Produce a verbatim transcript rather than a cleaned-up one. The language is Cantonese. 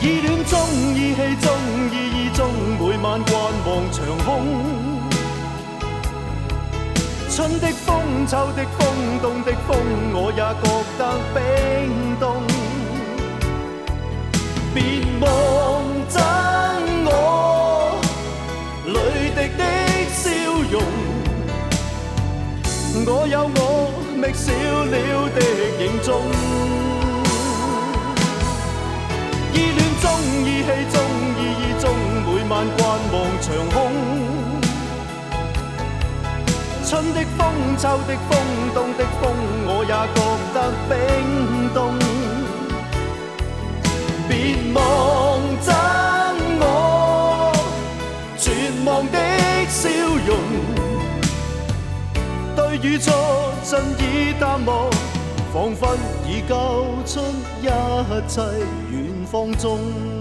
意戀中，意氣中，意義中，每晚慣望長空。春的風，秋的風，冬的風，我也覺得冰凍。別望憎我淚滴的笑容，我有我覓少了的凝重。意戀中，意氣中，意義中，每晚慣望長空。春的風，秋的風，冬的風，我也覺得冰凍。別望憎我絕望的笑容，對與錯盡已淡忘，彷彿已交出一切遠方中。